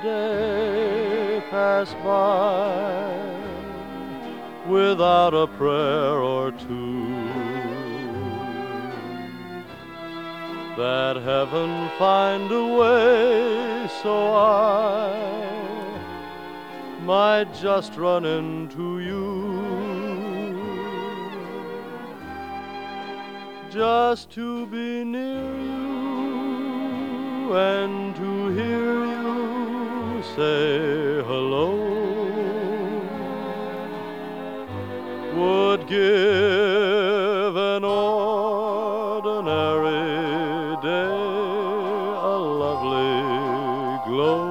day pass by without a prayer or two, that heaven find a way so I might just run into you, just to be near you and to hear you say hello would give an ordinary day a lovely glow.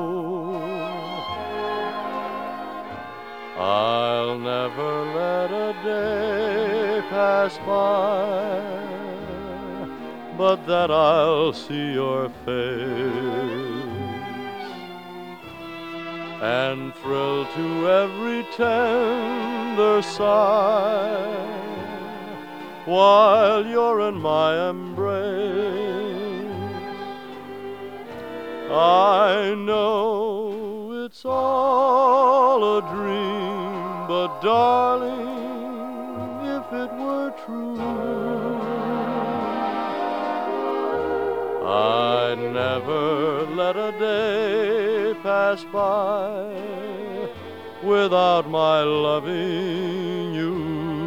I'll never let a day pass by but that I'll see your face and thrill to every tender sigh while you're in my embrace. I know it's all a dream, but darling, if it were true, I'd never let a day pass by without my loving you.